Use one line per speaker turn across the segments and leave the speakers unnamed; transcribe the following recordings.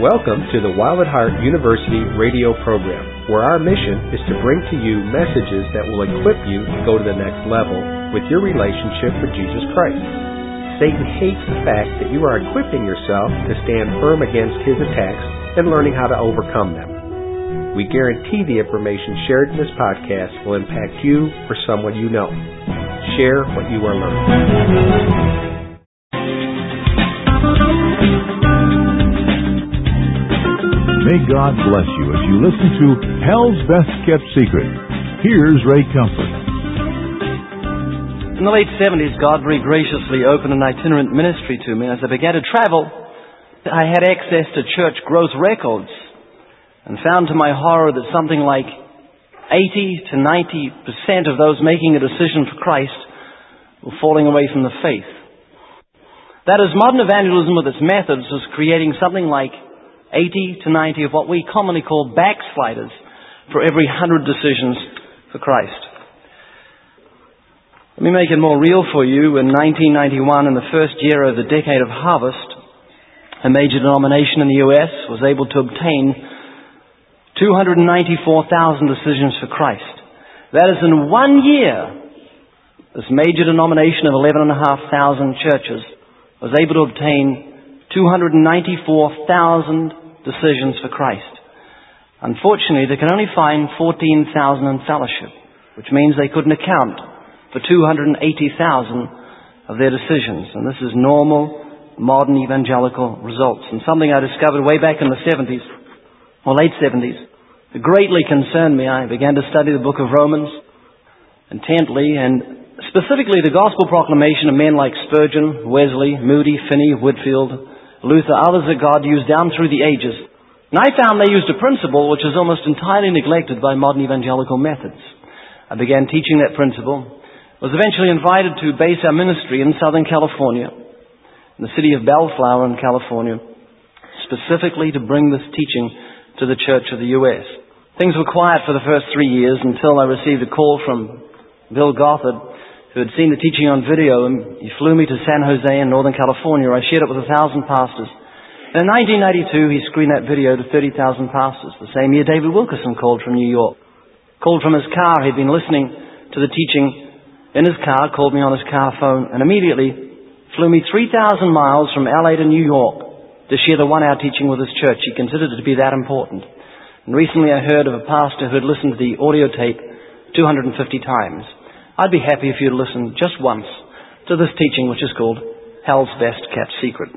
Welcome to the Wild at Heart University radio program, where our mission is to bring to you messages that will equip you to go to the next level with your relationship with Jesus Christ. Satan hates the fact that you are equipping yourself to stand firm against his attacks and learning how to overcome them. We guarantee the information shared in this podcast will impact you or someone you know. Share what you are learning.
May God bless you as you listen to Hell's Best Kept Secret. Here's Ray Comfort.
In the late 70s, God very graciously opened an itinerant ministry to me. As I began to travel, I had access to church growth records and found to my horror that something like 80 to 90% of those making a decision for Christ were falling away from the faith. That is, modern evangelism with its methods was creating something like 80 to 90 of what we commonly call backsliders for every 100 decisions for Christ. Let me make it more real for you. In 1991, in the first year of the decade of harvest, a major denomination in the U.S. was able to obtain 294,000 decisions for Christ. That is, in 1 year, this major denomination of 11,500 churches was able to obtain 294,000 decisions for Christ. Unfortunately, they can only find 14,000 in fellowship, which means they couldn't account for 280,000 of their decisions. And this is normal, modern evangelical results. And something I discovered way back in the 70s, or late 70s, that greatly concerned me. I began to study the book of Romans intently, and specifically the gospel proclamation of men like Spurgeon, Wesley, Moody, Finney, Whitfield, Luther, others that God used down through the ages. And I found they used a principle which is almost entirely neglected by modern evangelical methods. I began teaching that principle, was eventually invited to base our ministry in Southern California, in the city of Bellflower in California, specifically to bring this teaching to the Church of the U.S. Things were quiet for the first 3 years until I received a call from Bill Gothard, who had seen the teaching on video, and he flew me to San Jose in Northern California. I shared it with 1,000 pastors. And in 1992, he screened that video to 30,000 pastors. The same year, David Wilkerson called from New York. Called from his car. He'd been listening to the teaching in his car, called me on his car phone, and immediately flew me 3,000 miles from LA to New York to share the 1-hour teaching with his church. He considered it to be that important. And recently I heard of a pastor who had listened to the audio tape 250 times. I'd be happy if you'd listen just once to this teaching, which is called Hell's Best Kept Secret.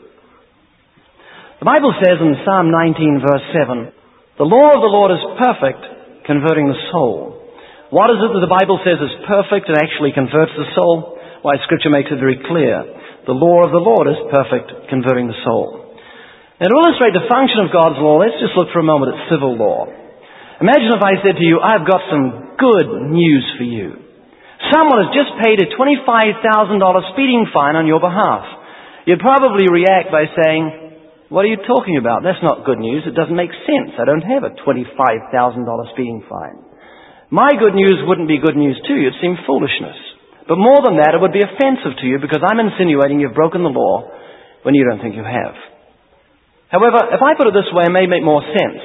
The Bible says in Psalm 19, verse 7, "The law of the Lord is perfect, converting the soul." What is it that the Bible says is perfect and actually converts the soul? Why, Scripture makes it very clear. The law of the Lord is perfect, converting the soul. Now, to illustrate the function of God's law, let's just look for a moment at civil law. Imagine if I said to you, "I've got some good news for you. Someone has just paid a $25,000 speeding fine on your behalf." You'd probably react by saying, "What are you talking about? That's not good news. It doesn't make sense. I don't have a $25,000 speeding fine." My good news wouldn't be good news to you. It'd seem foolishness. But more than that, it would be offensive to you because I'm insinuating you've broken the law when you don't think you have. However, if I put it this way, it may make more sense.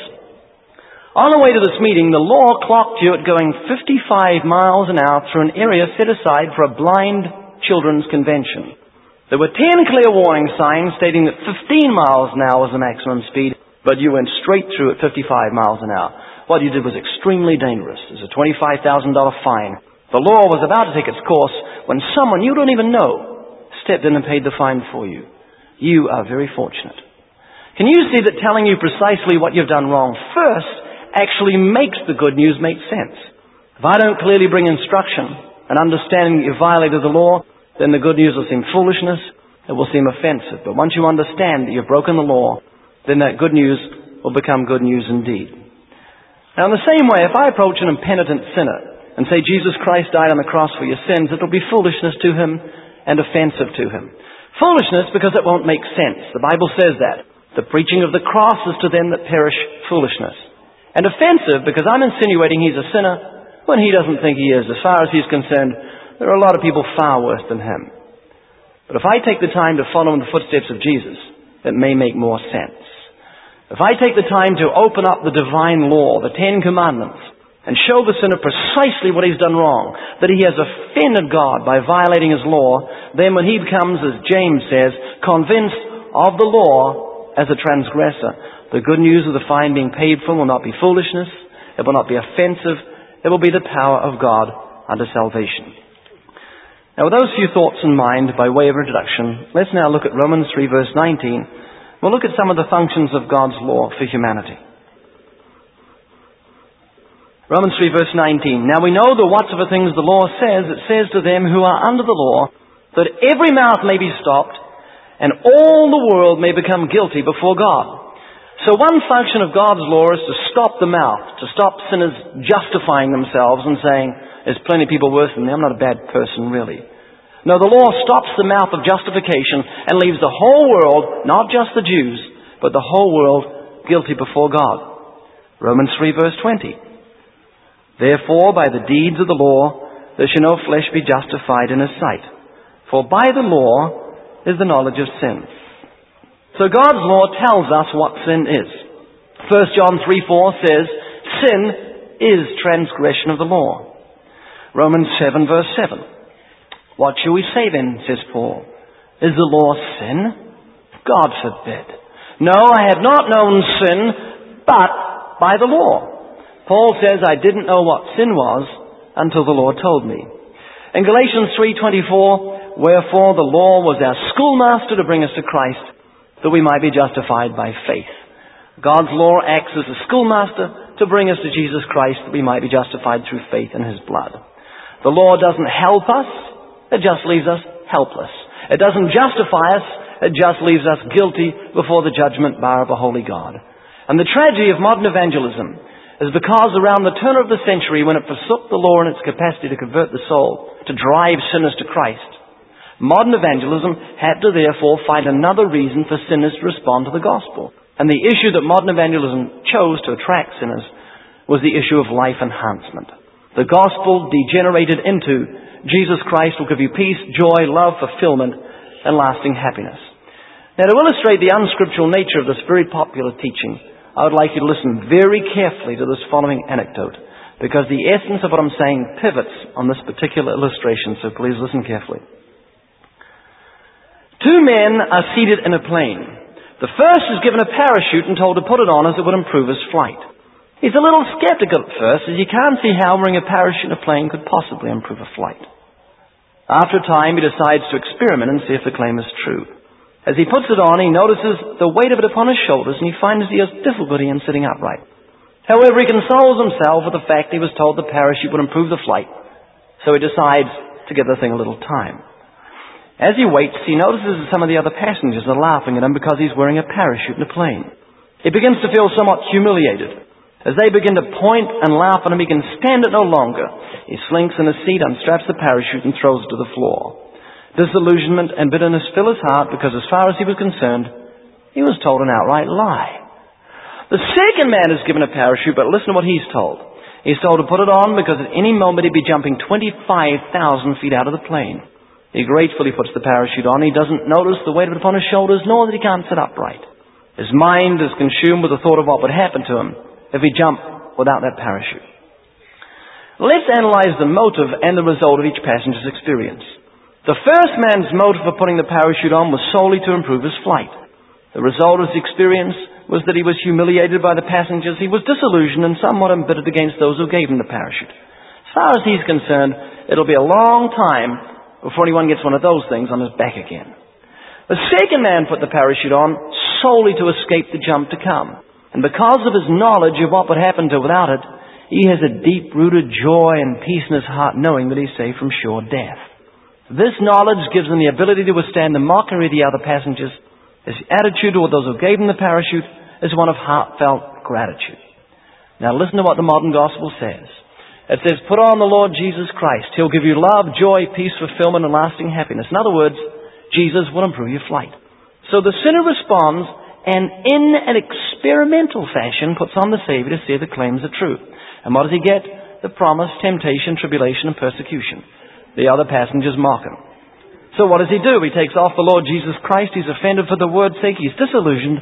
On the way to this meeting, the law clocked you at going 55 miles an hour through an area set aside for a blind children's convention. There were 10 clear warning signs stating that 15 miles an hour was the maximum speed, but you went straight through at 55 miles an hour. What you did was extremely dangerous. There's a $25,000 fine. The law was about to take its course when someone you don't even know stepped in and paid the fine for you. You are very fortunate. Can you see that telling you precisely what you've done wrong first actually makes the good news make sense? If I don't clearly bring instruction and understanding that you violated the law, then the good news will seem foolishness, it will seem offensive. But once you understand that you've broken the law, then that good news will become good news indeed. Now in the same way, if I approach an impenitent sinner and say Jesus Christ died on the cross for your sins, it will be foolishness to him and offensive to him. Foolishness because it won't make sense. The Bible says that. The preaching of the cross is to them that perish foolishness. And offensive because I'm insinuating he's a sinner when he doesn't think he is. As far as he's concerned, there are a lot of people far worse than him. But if I take the time to follow in the footsteps of Jesus, it may make more sense. If I take the time to open up the divine law, the Ten Commandments, and show the sinner precisely what he's done wrong, that he has offended God by violating his law, then when he becomes, as James says, convinced of the law as a transgressor, the good news of the fine being paid for will not be foolishness, it will not be offensive, it will be the power of God unto salvation. Now with those few thoughts in mind by way of introduction, let's now look at Romans 3 verse 19. We'll look at some of the functions of God's law for humanity. Romans 3 verse 19. Now we know the whatsoever things the law says, it says to them who are under the law, that every mouth may be stopped, and all the world may become guilty before God. So one function of God's law is to stop the mouth, to stop sinners justifying themselves and saying, there's plenty of people worse than me, I'm not a bad person really. No, the law stops the mouth of justification and leaves the whole world, not just the Jews, but the whole world guilty before God. Romans 3 verse 20. Therefore, by the deeds of the law, there shall no flesh be justified in his sight. For by the law is the knowledge of sin. So God's law tells us what sin is. 1 John 3:4 says, sin is transgression of the law. Romans 7 verse 7. What shall we say then, says Paul? Is the law sin? God forbid. No, I have not known sin, but by the law. Paul says, I didn't know what sin was until the Lord told me. In Galatians 3:24, wherefore the law was our schoolmaster to bring us to Christ, that we might be justified by faith. God's law acts as a schoolmaster to bring us to Jesus Christ, that we might be justified through faith in His blood. The law doesn't help us, it just leaves us helpless. It doesn't justify us, it just leaves us guilty before the judgment bar of a holy God. And the tragedy of modern evangelism is because around the turn of the century, when it forsook the law in its capacity to convert the soul, to drive sinners to Christ, modern evangelism had to therefore find another reason for sinners to respond to the gospel. And the issue that modern evangelism chose to attract sinners was the issue of life enhancement. The gospel degenerated into Jesus Christ will give you peace, joy, love, fulfillment, and lasting happiness. Now, to illustrate the unscriptural nature of this very popular teaching, I would like you to listen very carefully to this following anecdote, because the essence of what I'm saying pivots on this particular illustration, so please listen carefully. Two men are seated in a plane. The first is given a parachute and told to put it on as it would improve his flight. He's a little skeptical at first, as he can't see how wearing a parachute in a plane could possibly improve a flight. After a time, he decides to experiment and see if the claim is true. As he puts it on, he notices the weight of it upon his shoulders, and he finds he has difficulty in sitting upright. However, he consoles himself with the fact he was told the parachute would improve the flight, so he decides to give the thing a little time. As he waits, he notices that some of the other passengers are laughing at him because he's wearing a parachute in a plane. He begins to feel somewhat humiliated. As they begin to point and laugh at him, he can stand it no longer. He slinks in his seat, unstraps the parachute, and throws it to the floor. Disillusionment and bitterness fill his heart because, as far as he was concerned, he was told an outright lie. The second man is given a parachute, but listen to what he's told. He's told to put it on because at any moment he'd be jumping 25,000 feet out of the plane. He gratefully puts the parachute on. He doesn't notice the weight of it upon his shoulders, nor that he can't sit upright. His mind is consumed with the thought of what would happen to him if he jumped without that parachute. Let's analyze the motive and the result of each passenger's experience. The first man's motive for putting the parachute on was solely to improve his flight. The result of his experience was that he was humiliated by the passengers. He was disillusioned and somewhat embittered against those who gave him the parachute. As far as he's concerned, it'll be a long time before anyone gets one of those things on his back again. The second man put the parachute on solely to escape the jump to come. And because of his knowledge of what would happen to without it, he has a deep-rooted joy and peace in his heart knowing that he's safe from sure death. This knowledge gives him the ability to withstand the mockery of the other passengers. His attitude toward those who gave him the parachute is one of heartfelt gratitude. Now listen to what the modern gospel says. It says, put on the Lord Jesus Christ. He'll give you love, joy, peace, fulfillment, and lasting happiness. In other words, Jesus will improve your flight. So the sinner responds and in an experimental fashion puts on the Savior to see if the claims are true. And what does he get? The promise, temptation, tribulation, and persecution. The other passengers mock him. So what does he do? He takes off the Lord Jesus Christ. He's offended for the word's sake. He's disillusioned.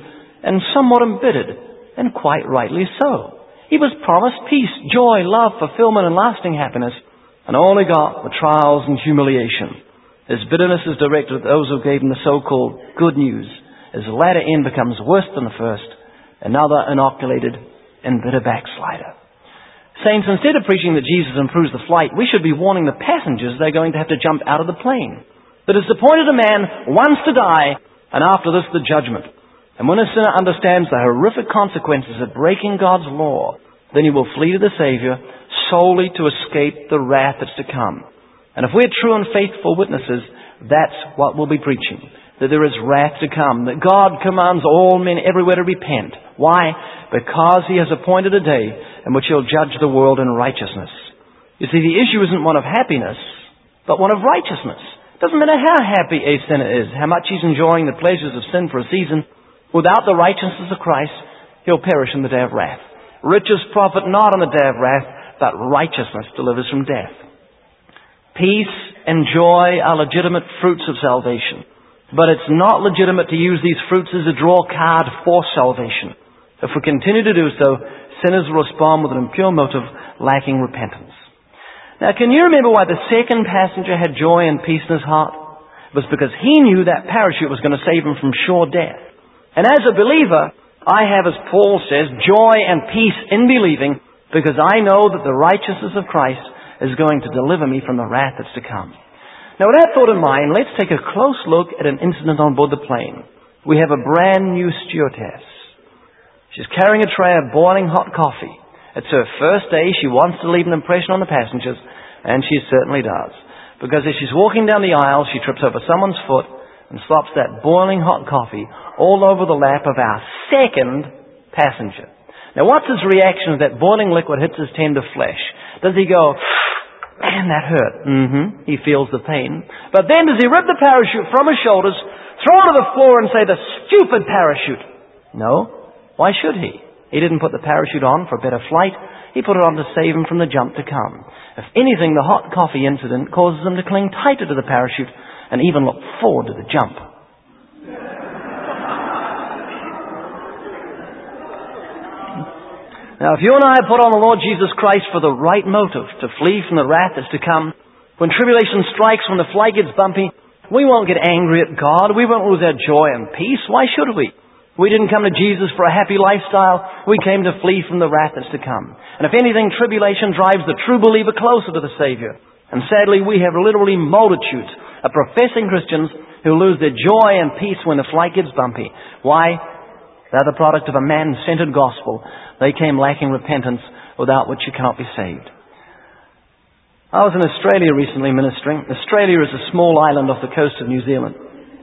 and somewhat embittered, and quite rightly so. He was promised peace, joy, love, fulfillment, and lasting happiness, and all he got were trials and humiliation. His bitterness is directed at those who gave him the so-called good news. His latter end becomes worse than the first, another inoculated and bitter backslider. Saints, instead of preaching that Jesus improves the flight, we should be warning the passengers they're going to have to jump out of the plane. That it's appointed a man once to die, and after this the judgment. And when a sinner understands the horrific consequences of breaking God's law, then he will flee to the Savior solely to escape the wrath that's to come. And if we're true and faithful witnesses, that's what we'll be preaching. That there is wrath to come. That God commands all men everywhere to repent. Why? Because He has appointed a day in which He'll judge the world in righteousness. You see, the issue isn't one of happiness, but one of righteousness. It doesn't matter how happy a sinner is, how much he's enjoying the pleasures of sin for a season. Without the righteousness of Christ, he'll perish in the day of wrath. Riches profit not on the day of wrath, but righteousness delivers from death. Peace and joy are legitimate fruits of salvation. But it's not legitimate to use these fruits as a draw card for salvation. If we continue to do so, sinners will respond with an impure motive, lacking repentance. Now, can you remember why the second passenger had joy and peace in his heart? It was because he knew that parachute was going to save him from sure death. And as a believer, I have, as Paul says, joy and peace in believing, because I know that the righteousness of Christ is going to deliver me from the wrath that's to come. Now, with that thought in mind, let's take a close look at an incident on board the plane. We have a brand new stewardess. She's carrying a tray of boiling hot coffee. It's her first day. She wants to leave an impression on the passengers, and she certainly does. Because as she's walking down the aisle, she trips over someone's foot and slops that boiling hot coffee all over the lap of our second passenger. Now, what's his reaction as that boiling liquid hits his tender flesh? Does he go, man, that hurt? He feels the pain. But then does he rip the parachute from his shoulders, throw it to the floor and say, the stupid parachute? No. Why should he? He didn't put the parachute on for a better flight. He put it on to save him from the jump to come. If anything, the hot coffee incident causes him to cling tighter to the parachute and even look forward to the jump. Now, if you and I have put on the Lord Jesus Christ for the right motive, to flee from the wrath that's to come, when tribulation strikes, when the flight gets bumpy, we won't get angry at God. We won't lose our joy and peace. Why should we? We didn't come to Jesus for a happy lifestyle. We came to flee from the wrath that's to come. And if anything, tribulation drives the true believer closer to the Savior. And sadly, we have literally multitudes of professing Christians who lose their joy and peace when the flight gets bumpy. Why? They're the product of a man-centered gospel. They came lacking repentance, without which you cannot be saved. I was in Australia recently ministering. Australia is a small island off the coast of New Zealand.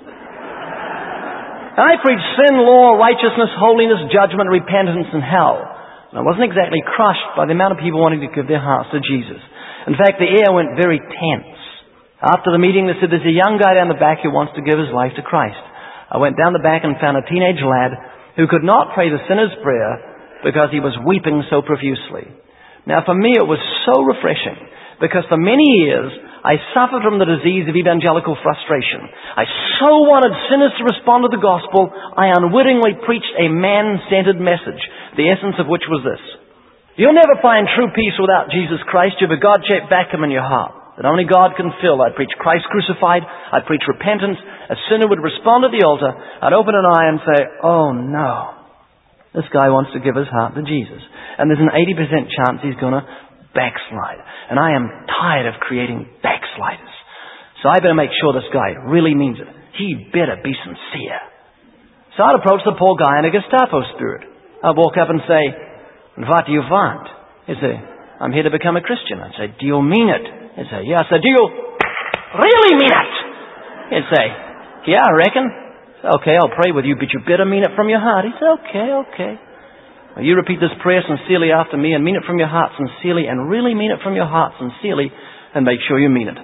I preached sin, law, righteousness, holiness, judgment, repentance, and hell. And I wasn't exactly crushed by the amount of people wanting to give their hearts to Jesus. In fact, the air went very tense. After the meeting, they said, there's a young guy down the back who wants to give his life to Christ. I went down the back and found a teenage lad who could not pray the sinner's prayer because he was weeping so profusely. Now, for me, it was so refreshing, because for many years, I suffered from the disease of evangelical frustration. I so wanted sinners to respond to the gospel, I unwittingly preached a man-centered message, the essence of which was this: you'll never find true peace without Jesus Christ. You have a God-shaped vacuum in your heart that only God can fill. I'd preach Christ crucified. I'd preach repentance. A sinner would respond at the altar. I'd open an eye and say, oh no, this guy wants to give his heart to Jesus. And there's an 80% chance he's going to backslide. And I am tired of creating backsliders. So I better make sure this guy really means it. He better be sincere. So I'd approach the poor guy in a Gestapo spirit. I'd walk up and say, what do you want? He'd say, I'm here to become a Christian. I'd say, do you mean it? He'd say, yeah. I said, do you really mean it? He'd say, yeah, I reckon. Okay, I'll pray with you, but you better mean it from your heart. He said, okay. Now, you repeat this prayer sincerely after me, and mean it from your heart sincerely, and really mean it from your heart sincerely, and make sure you mean it.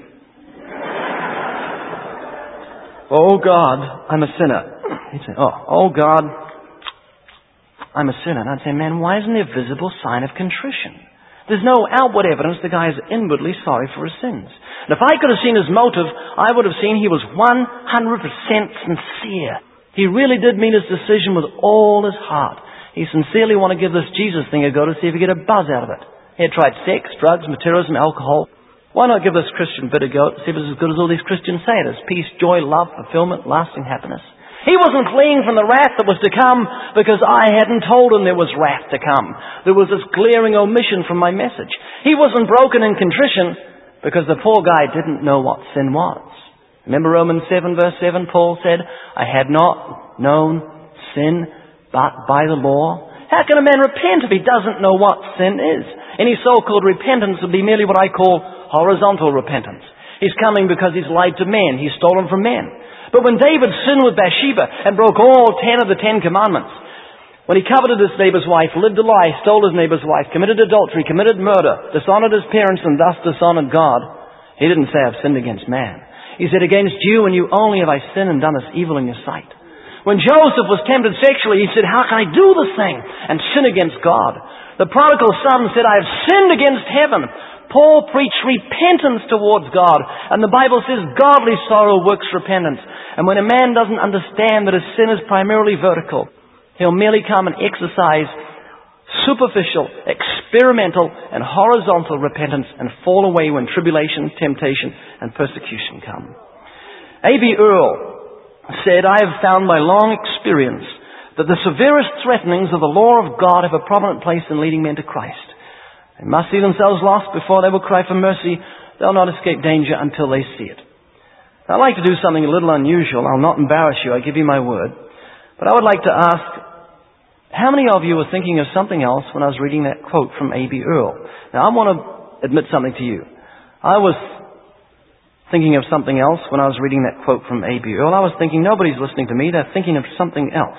Oh God, I'm a sinner. He'd say, oh God, I'm a sinner. And I'd say, man, why isn't there visible sign of contrition? There's no outward evidence the guy is inwardly sorry for his sins. And if I could have seen his motive, I would have seen he was 100% sincere. He really did mean his decision with all his heart. He sincerely wanted to give this Jesus thing a go to see if he could get a buzz out of it. He had tried sex, drugs, materialism, alcohol. Why not give this Christian bit a go to see if it's as good as all these Christians say it is? Peace, joy, love, fulfillment, lasting happiness. He wasn't fleeing from the wrath that was to come because I hadn't told him there was wrath to come. There was this glaring omission from my message. He wasn't broken in contrition because the poor guy didn't know what sin was. Remember Romans 7 verse 7, Paul said, I had not known sin but by the law. How can a man repent if he doesn't know what sin is? Any so-called repentance would be merely what I call horizontal repentance. He's coming because he's lied to men. He's stolen from men. But when David sinned with Bathsheba and broke all 10 of the 10 commandments, when he coveted his neighbor's wife, lived a lie, stole his neighbor's wife, committed adultery, committed murder, dishonored his parents and thus dishonored God, he didn't say, I've sinned against man. He said, against you and you only have I sinned and done this evil in your sight. When Joseph was tempted sexually, he said, how can I do this thing and sin against God? The prodigal son said, I have sinned against heaven. Paul preached repentance towards God. And the Bible says godly sorrow works repentance. And when a man doesn't understand that his sin is primarily vertical, he'll merely come and exercise superficial, experimental, and horizontal repentance and fall away when tribulation, temptation, and persecution come. A.B. Earle said, I have found by long experience that the severest threatenings of the law of God have a prominent place in leading men to Christ. They must see themselves lost before they will cry for mercy. They'll not escape danger until they see it. I'd like to do something a little unusual. I'll not embarrass you, I give you my word. But I would like to ask, how many of you were thinking of something else when I was reading that quote from A.B. Earle? Now, I want to admit something to you. I was thinking of something else when I was reading that quote from A.B. Earle. I was thinking, nobody's listening to me. They're thinking of something else.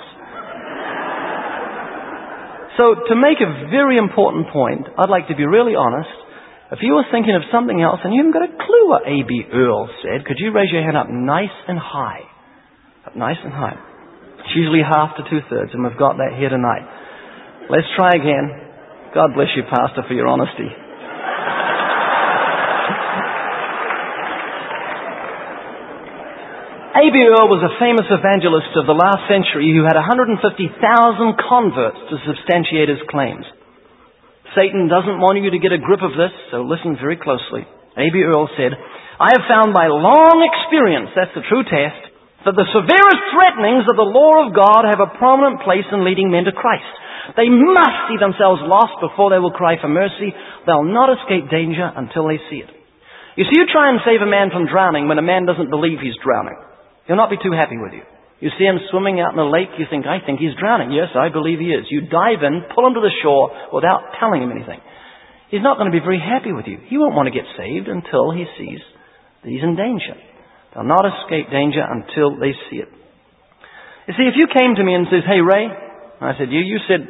So, to make a very important point, I'd like to be really honest. If you were thinking of something else and you haven't got a clue what A.B. Earle said, could you raise your hand up nice and high? Up nice and high. It's usually half to two-thirds, and we've got that here tonight. Let's try again. God bless you, Pastor, for your honesty. A.B. Earle was a famous evangelist of the last century who had 150,000 converts to substantiate his claims. Satan doesn't want you to get a grip of this, so listen very closely. A.B. Earle said, I have found by long experience, that's the true test, that the severest threatenings of the law of God have a prominent place in leading men to Christ. They must see themselves lost before they will cry for mercy. They'll not escape danger until they see it. You see, you try and save a man from drowning when a man doesn't believe he's drowning. He'll not be too happy with you. You see him swimming out in a lake, you think, I think he's drowning. Yes, I believe he is. You dive in, pull him to the shore without telling him anything. He's not going to be very happy with you. He won't want to get saved until he sees that he's in danger. They'll not escape danger until they see it. You see, if you came to me and says, hey, Ray, I said, you said,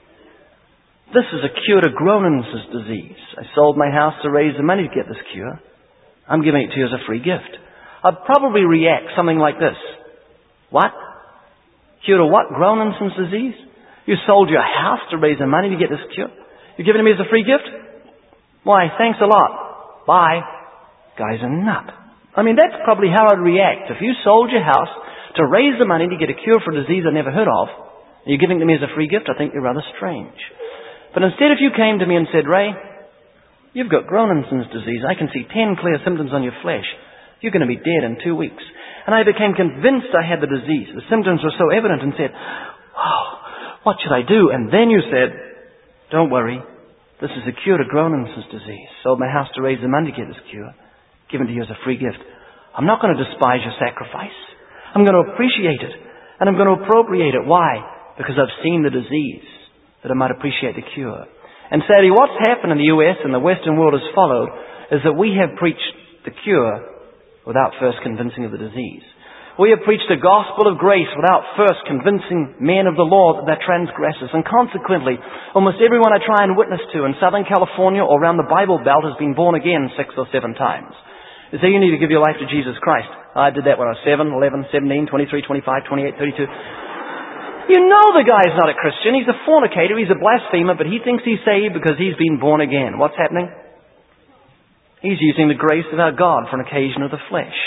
this is a cure to Gronin's disease. I sold my house to raise the money to get this cure. I'm giving it to you as a free gift. I'd probably react something like this. What? Cure to what? Gronin's disease? You sold your house to raise the money to get this cure? You're giving it me as a free gift? Why, thanks a lot. Bye. Guy's a nut. I mean, that's probably how I'd react. If you sold your house to raise the money to get a cure for a disease I never heard of, and you're giving it to me as a free gift, I think you're rather strange. But instead, if you came to me and said, Ray, you've got Gronin's disease. I can see 10 clear symptoms on your flesh. You're going to be dead in 2 weeks. And I became convinced I had the disease. The symptoms were so evident and said, oh, what should I do? And then you said, don't worry. This is a cure to Gronin's disease. Sold my house to raise the money to get this cure. Given to you as a free gift. I'm not going to despise your sacrifice. I'm going to appreciate it. And I'm going to appropriate it. Why? Because I've seen the disease, that I might appreciate the cure. And sadly, what's happened in the U.S. and the Western world has followed is that we have preached the cure without first convincing of the disease. We have preached the gospel of grace without first convincing men of the law that they're transgressors. And consequently, almost everyone I try and witness to in Southern California or around the Bible Belt has been born again 6 or 7 times. They say you need to give your life to Jesus Christ. I did that when I was 7, 11, 17, 23, 25, 28, 32. You know the guy's not a Christian. He's a fornicator. He's a blasphemer. But he thinks he's saved because he's been born again. What's happening? He's using the grace of our God for an occasion of the flesh.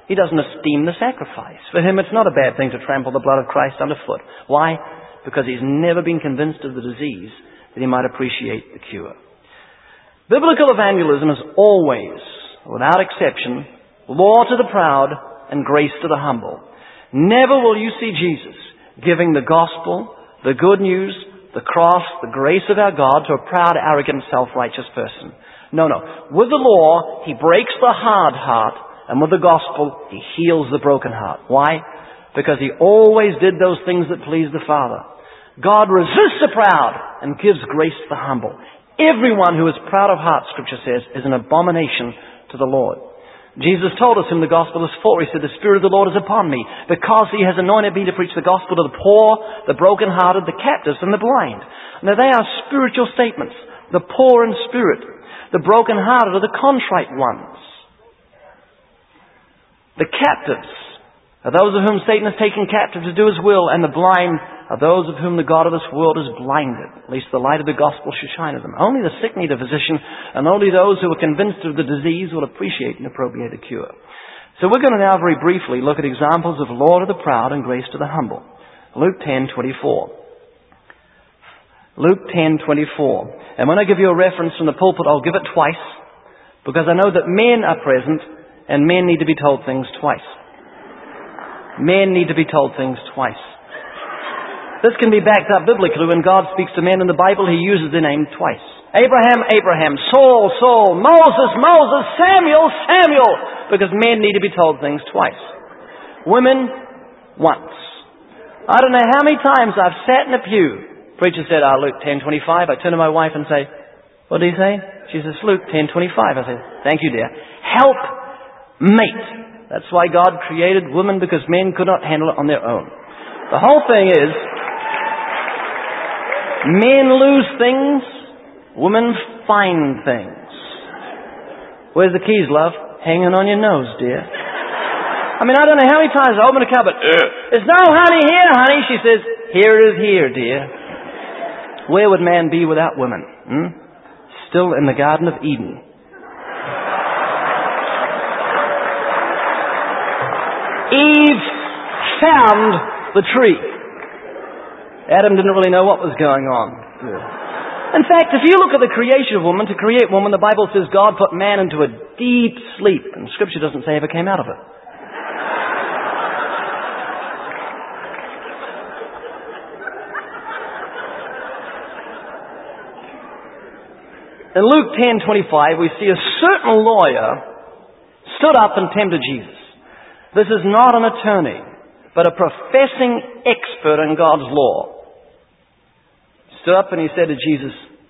He doesn't esteem the sacrifice. For him, it's not a bad thing to trample the blood of Christ underfoot. Why? Because he's never been convinced of the disease that he might appreciate the cure. Biblical evangelism is always, without exception, law to the proud and grace to the humble. Never will you see Jesus giving the gospel, the good news, the cross, the grace of our God to a proud, arrogant, self-righteous person. No. With the law, he breaks the hard heart, and with the gospel, he heals the broken heart. Why? Because he always did those things that pleased the Father. God resists the proud and gives grace to the humble. Everyone who is proud of heart, Scripture says, is an abomination to the Lord. Jesus told us whom the gospel is for. He said, the Spirit of the Lord is upon me, because he has anointed me to preach the gospel to the poor, the brokenhearted, the captives, and the blind. Now they are spiritual statements. The poor in spirit. The brokenhearted are the contrite ones. The captives are those of whom Satan has taken captive to do his will, and the blind are those of whom the God of this world is blinded. At least the light of the gospel should shine on them. Only the sick need a physician, and only those who are convinced of the disease will appreciate and appropriate a cure. So we're going to now very briefly look at examples of law to the proud and grace to the humble. Luke 10:24. Luke 10:24. And when I give you a reference from the pulpit, I'll give it twice, because I know that men are present, and men need to be told things twice. Men need to be told things twice. This can be backed up biblically. When God speaks to men in the Bible, he uses their name twice. Abraham, Abraham. Saul, Saul. Moses, Moses. Samuel, Samuel. Because men need to be told things twice. Women, once. I don't know how many times I've sat in a pew. Preacher said, Luke 10:25. I turn to my wife and say, what did he say? She says, Luke 10:25. I say, thank you, dear. Help mate. That's why God created women, because men could not handle it on their own. The whole thing is, men lose things, women find things. Where's the keys, love? Hanging on your nose, dear. I don't know how many times I open a cupboard. There's no honey here, honey. She says, here it is here, dear. Where would man be without women? Still in the Garden of Eden. Eve found the tree. Adam didn't really know what was going on. In fact, if you look at the creation of woman, to create woman, the Bible says God put man into a deep sleep, and Scripture doesn't say ever came out of it. In Luke 10:25, we see a certain lawyer stood up and tempted Jesus. This is not an attorney, but a professing expert in God's law. He stood up and he said to Jesus,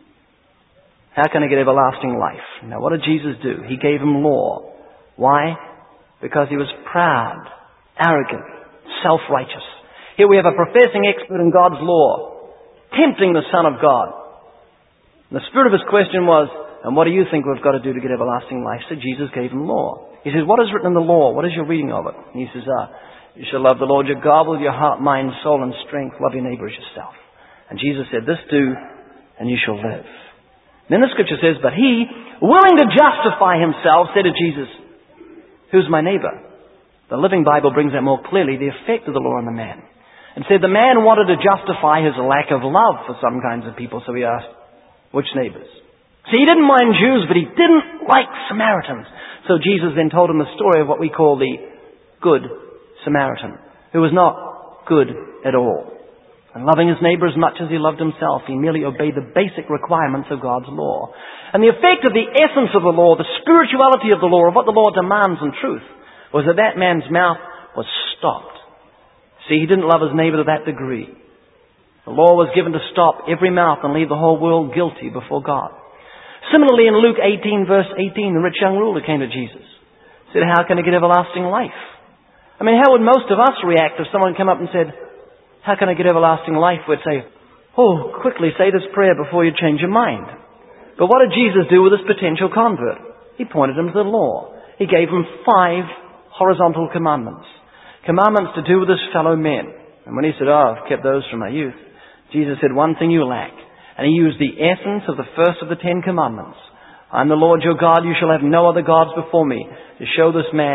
how can I get everlasting life? Now what did Jesus do? He gave him law. Why? Because he was proud, arrogant, self-righteous. Here we have a professing expert in God's law, tempting the Son of God. And the spirit of his question was, and what do you think we've got to do to get everlasting life? So Jesus gave him law. He says, what is written in the law? What is your reading of it? And he says, you shall love the Lord your God with your heart, mind, soul, and strength. Love your neighbor as yourself. And Jesus said, this do, and you shall live. Then the Scripture says, but he, willing to justify himself, said to Jesus, who's my neighbor? The Living Bible brings out more clearly the effect of the law on the man. And said the man wanted to justify his lack of love for some kinds of people, so he asked, which neighbors? See, he didn't mind Jews, but he didn't like Samaritans. So Jesus then told him the story of what we call the Good Samaritan, who was not good at all. And loving his neighbor as much as he loved himself, he merely obeyed the basic requirements of God's law. And the effect of the essence of the law, the spirituality of the law, of what the law demands in truth, was that that man's mouth was stopped. See, he didn't love his neighbor to that degree. The law was given to stop every mouth and leave the whole world guilty before God. Similarly, in Luke 18, verse 18, the rich young ruler came to Jesus. Said, how can I get everlasting life? How would most of us react if someone came up and said, how can I get everlasting life? We'd say, quickly say this prayer before you change your mind. But what did Jesus do with this potential convert? He pointed him to the law. He gave him 5 horizontal commandments. Commandments to do with his fellow men. And when he said, I've kept those from my youth, Jesus said, one thing you lack. And he used the essence of the first of the 10 commandments. I'm the Lord your God, you shall have no other gods before me, to show this man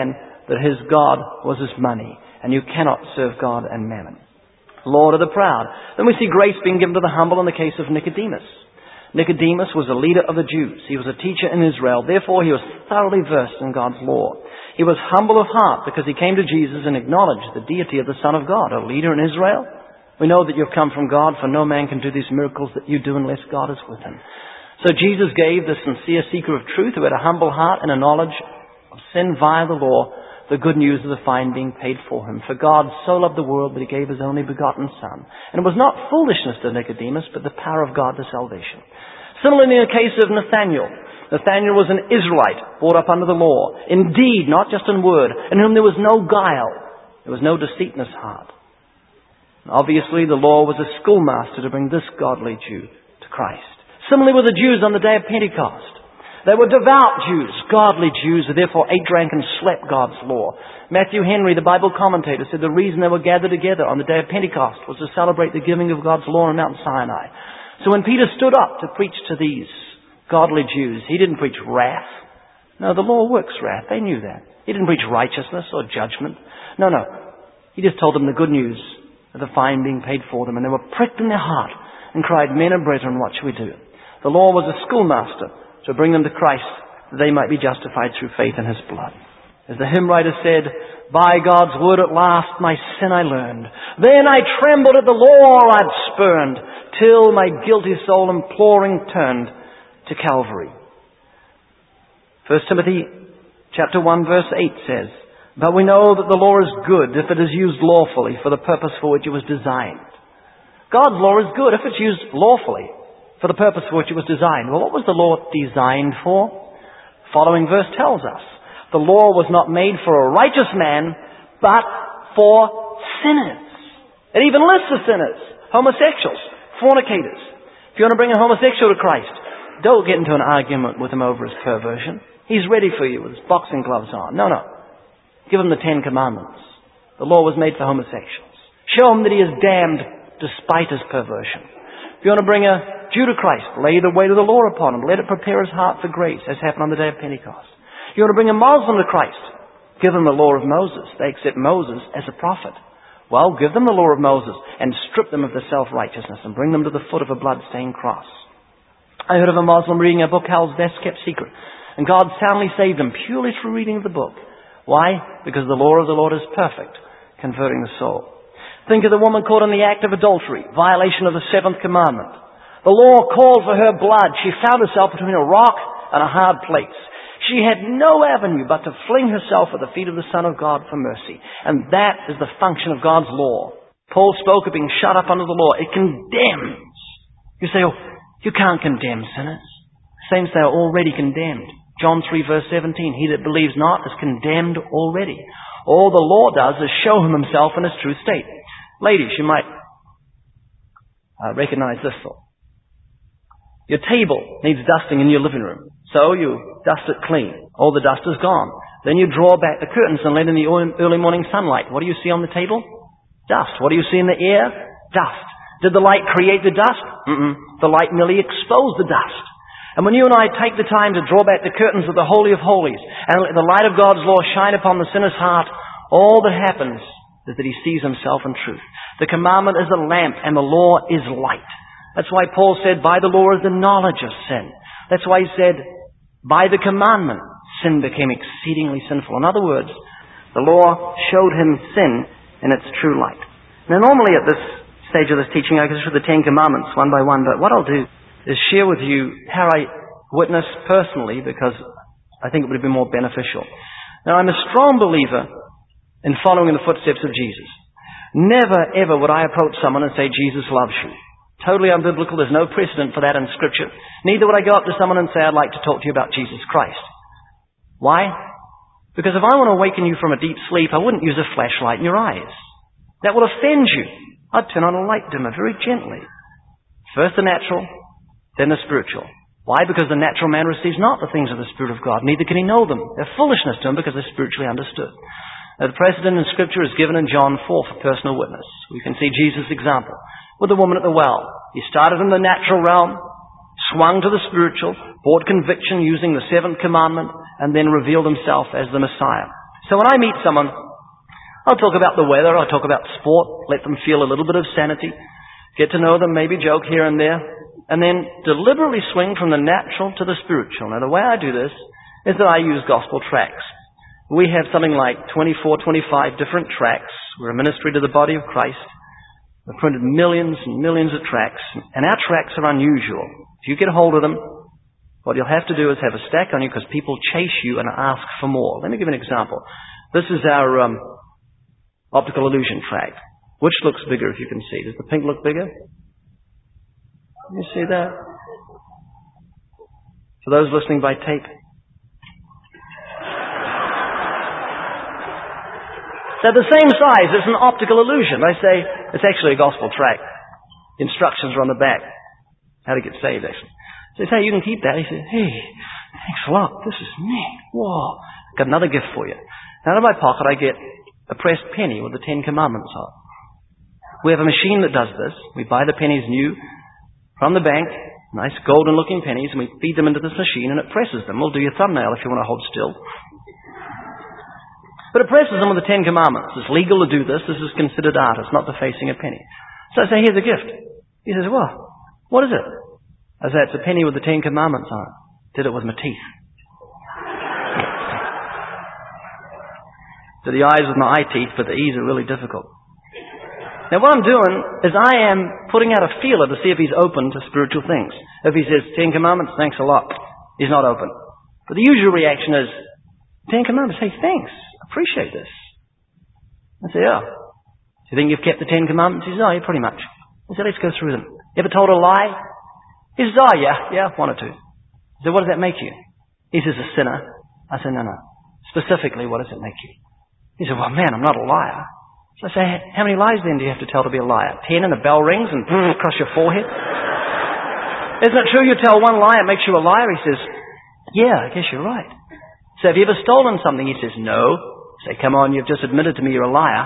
that his God was his money, and you cannot serve God and mammon. Lord of the proud. Then we see grace being given to the humble in the case of Nicodemus. Nicodemus was a leader of the Jews. He was a teacher in Israel. Therefore, he was thoroughly versed in God's law. He was humble of heart because he came to Jesus and acknowledged the deity of the Son of God, a leader in Israel. We know that you've come from God, for no man can do these miracles that you do unless God is with him. So Jesus gave the sincere seeker of truth who had a humble heart and a knowledge of sin via the law, the good news of the fine being paid for him. For God so loved the world that he gave his only begotten Son. And it was not foolishness to Nicodemus, but the power of God to salvation. Similarly, in the case of Nathanael. Nathanael was an Israelite, brought up under the law. Indeed, not just in word, in whom there was no guile. There was no deceit in his heart. And obviously, the law was a schoolmaster to bring this godly Jew to Christ. Similarly with the Jews on the day of Pentecost. They were devout Jews, godly Jews, who therefore ate, drank, and slept God's law. Matthew Henry, the Bible commentator, said the reason they were gathered together on the day of Pentecost was to celebrate the giving of God's law on Mount Sinai. So when Peter stood up to preach to these godly Jews, he didn't preach wrath. No, the law works wrath. They knew that. He didn't preach righteousness or judgment. No. He just told them the good news of the fine being paid for them. And they were pricked in their heart and cried, "Men and brethren, what shall we do?" The law was a schoolmaster to bring them to Christ, that they might be justified through faith in his blood. As the hymn writer said, "By God's word at last my sin I learned. Then I trembled at the law I'd spurned, till my guilty soul imploring turned to Calvary." 1 Timothy chapter 1 verse 8 says, "But we know that the law is good if it is used lawfully for the purpose for which it was designed." God's law is good if it's used lawfully for the purpose for which it was designed. Well, what was the law designed for? Following verse tells us. The law was not made for a righteous man, but for sinners. It even lists the sinners. Homosexuals, fornicators. If you want to bring a homosexual to Christ, don't get into an argument with him over his perversion. He's ready for you with his boxing gloves on. No. Give him the 10 Commandments. The law was made for homosexuals. Show him that he is damned despite his perversion. If you want to bring a Jew to Christ, lay the weight of the law upon him. Let it prepare his heart for grace, as happened on the day of Pentecost. If you want to bring a Muslim to Christ, give them the law of Moses. They accept Moses as a prophet. Well, give them the law of Moses and strip them of their self-righteousness and bring them to the foot of a blood-stained cross. I heard of a Muslim reading a book, Hell's Best Kept Secret, and God soundly saved him purely through reading of the book. Why? Because the law of the Lord is perfect, converting the soul. Think of the woman caught in the act of adultery, violation of the 7th commandment. The law called for her blood. She found herself between a rock and a hard place. She had no avenue but to fling herself at the feet of the Son of God for mercy. And that is the function of God's law. Paul spoke of being shut up under the law. It condemns. You say, "Oh, you can't condemn sinners." Saints, they are already condemned. John 3 verse 17, "He that believes not is condemned already." All the law does is show him himself in his true state. Ladies, you might recognize this thought. Your table needs dusting in your living room. So you dust it clean. All the dust is gone. Then you draw back the curtains and let in the early morning sunlight. What do you see on the table? Dust. What do you see in the air? Dust. Did the light create the dust? The light merely exposed the dust. And when you and I take the time to draw back the curtains of the Holy of Holies and let the light of God's law shine upon the sinner's heart, all that happens is that he sees himself in truth. The commandment is a lamp and the law is light. That's why Paul said, by the law is the knowledge of sin. That's why he said, by the commandment, sin became exceedingly sinful. In other words, the law showed him sin in its true light. Now normally at this stage of this teaching, I go through the 10 Commandments one by one, but what I'll do is share with you how I witness personally, because I think it would be more beneficial. Now I'm a strong believer in following in the footsteps of Jesus. Never ever would I approach someone and say, Jesus loves you. Totally unbiblical. There's no precedent for that in Scripture. Neither would I go up to someone and say, I'd like to talk to you about Jesus Christ. Why? Because if I want to awaken you from a deep sleep, I wouldn't use a flashlight in your eyes. That will offend you. I'd turn on a light dimmer very gently. First the natural, then the spiritual. Why? Because the natural man receives not the things of the Spirit of God, neither can he know them. They're foolishness to him because they're spiritually understood. Now, the precedent in Scripture is given in John 4 for personal witness. We can see Jesus' example with the woman at the well. He started in the natural realm, swung to the spiritual, brought conviction using the 7th commandment, and then revealed himself as the Messiah. So when I meet someone, I'll talk about the weather, I'll talk about sport, let them feel a little bit of sanity, get to know them, maybe joke here and there, and then deliberately swing from the natural to the spiritual. Now the way I do this is that I use gospel tracts. We have something like 24, 25 different tracts. We're a ministry to the body of Christ. We've printed millions and millions of tracts, and our tracts are unusual. If you get a hold of them, what you'll have to do is have a stack on you because people chase you and ask for more. Let me give you an example. This is our optical illusion tract. Which looks bigger if you can see? Does the pink look bigger? Can you see that? For those listening by tape. They're the same size. It's an optical illusion. I say it's actually a gospel tract. Instructions are on the back. How to get saved, actually. So I say, you can keep that. He says, hey, thanks a lot. This is neat. Whoa. Got another gift for you. Out of my pocket, I get a pressed penny with the 10 Commandments on it. We have a machine that does this. We buy the pennies new from the bank, nice golden-looking pennies, and we feed them into this machine, and it presses them. We'll do your thumbnail if you want to hold still. But it presses them with the 10 Commandments. It's legal to do this. This is considered art. It's not defacing a penny. So I say, here's a gift. He says, well, what is it? I say, it's a penny with the 10 Commandments on it. Did it with my teeth. So the eyes with my eye teeth, but the E's are really difficult. Now what I'm doing is I am putting out a feeler to see if he's open to spiritual things. If he says, 10 Commandments, thanks a lot. He's not open. But the usual reaction is, 10 Commandments, hey, thanks. Appreciate this. I say, oh. Do you think you've kept the 10 Commandments? He says, oh, yeah, pretty much. I said, let's go through them. You ever told a lie? He says, oh, yeah, one or two. I said, what does that make you? He says, a sinner. I said, no. Specifically, what does it make you? He said, well, man, I'm not a liar. So I say, how many lies then do you have to tell to be a liar? 10 and the bell rings and across your forehead? Isn't it true you tell one lie, it makes you a liar? He says, yeah, I guess you're right. So have you ever stolen something? He says, no. I say, come on, you've just admitted to me you're a liar.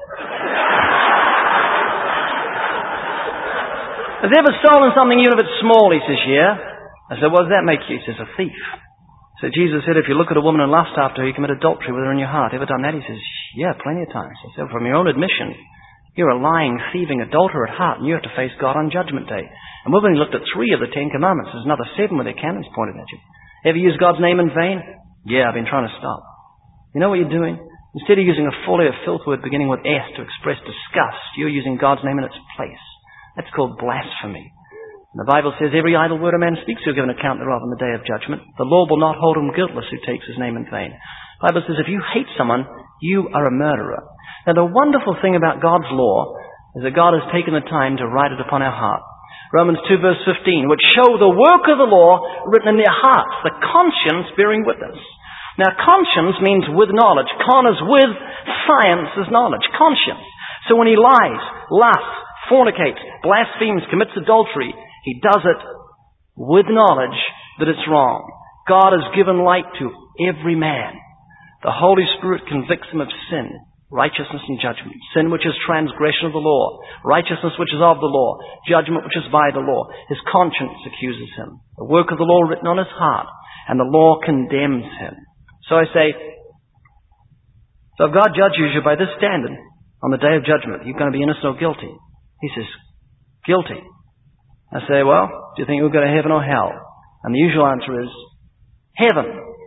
Has he ever stolen something even if it's small? He says, yeah. I said, what does that make you? He says, a thief. So Jesus said, if you look at a woman and lust after her, you commit adultery with her in your heart. Ever done that? He says, yeah, plenty of times. I said, from your own admission, you're a lying, thieving adulterer at heart, and you have to face God on Judgment Day. And we've only looked at 3 of the 10 Commandments. There's another 7 with their cannons pointed at you. Ever used God's name in vain? Yeah, I've been trying to stop. You know what you're doing? Instead of using a folly or filth word beginning with S to express disgust, you're using God's name in its place. That's called blasphemy. And the Bible says, every idle word a man speaks, he'll give an account thereof on the day of judgment. The Lord will not hold him guiltless who takes his name in vain. The Bible says, if you hate someone, you are a murderer. Now the wonderful thing about God's law is that God has taken the time to write it upon our heart. Romans 2 verse 15, which show the work of the law written in their hearts, the conscience bearing witness. Now conscience means with knowledge. Con is with, science is knowledge. Conscience. So when he lies, lusts, fornicates, blasphemes, commits adultery, he does it with knowledge that it's wrong. God has given light to every man. The Holy Spirit convicts him of sin, righteousness and judgment. Sin which is transgression of the law, righteousness which is of the law, judgment which is by the law. His conscience accuses him. The work of the law written on his heart, and the law condemns him. So I say, so if God judges you by this standard on the day of judgment, you're going to be innocent or guilty. He says, guilty. I say, well, do you think you'll go to heaven or hell? And the usual answer is, heaven.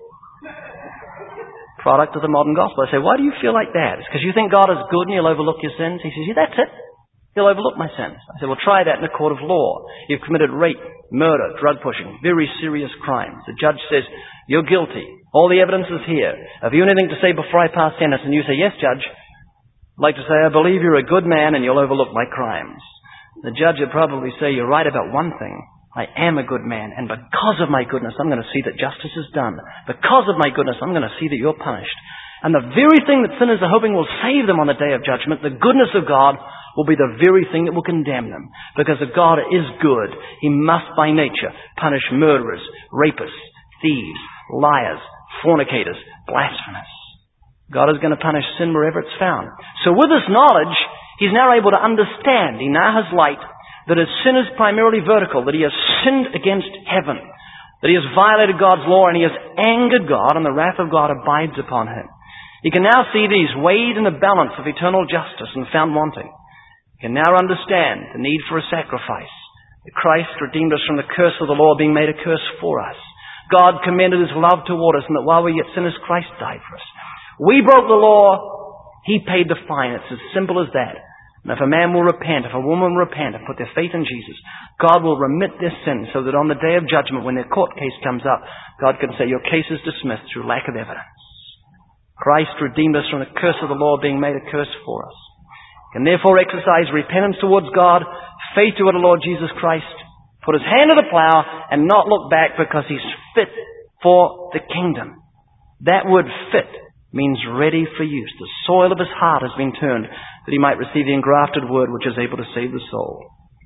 Product of the modern gospel. I say, why do you feel like that? It's because you think God is good and he'll overlook your sins? He says, yeah, that's it. He'll overlook my sins. I say, well, try that in a court of law. You've committed rape, murder, drug pushing, very serious crimes. The judge says, you're guilty. All the evidence is here. Have you anything to say before I pass sentence? And you say, yes, Judge. I'd like to say, I believe you're a good man and you'll overlook my crimes. The judge would probably say, you're right about one thing. I am a good man, and because of my goodness, I'm going to see that justice is done. Because of my goodness, I'm going to see that you're punished. And the very thing that sinners are hoping will save them on the day of judgment, the goodness of God, will be the very thing that will condemn them. Because if God is good, he must by nature punish murderers, rapists, thieves, liars, fornicators, blasphemers. God is going to punish sin wherever it's found. So with this knowledge, he's now able to understand. He now has light that his sin is primarily vertical, that he has sinned against heaven, that he has violated God's law and he has angered God and the wrath of God abides upon him. He can now see that he's weighed in the balance of eternal justice and found wanting. He can now understand the need for a sacrifice. That Christ redeemed us from the curse of the law, being made a curse for us. God commended His love toward us, and that while we were yet sinners, Christ died for us. We broke the law. He paid the fine. It's as simple as that. And if a man will repent, if a woman will repent and put their faith in Jesus, God will remit their sins so that on the day of judgment, when their court case comes up, God can say, your case is dismissed through lack of evidence. Christ redeemed us from the curse of the law, being made a curse for us. Can therefore exercise repentance towards God, faith toward the Lord Jesus Christ, put his hand to the plow, and not look back because he's fit for the kingdom. That word fit means ready for use. The soil of his heart has been turned that he might receive the engrafted word which is able to save the soul.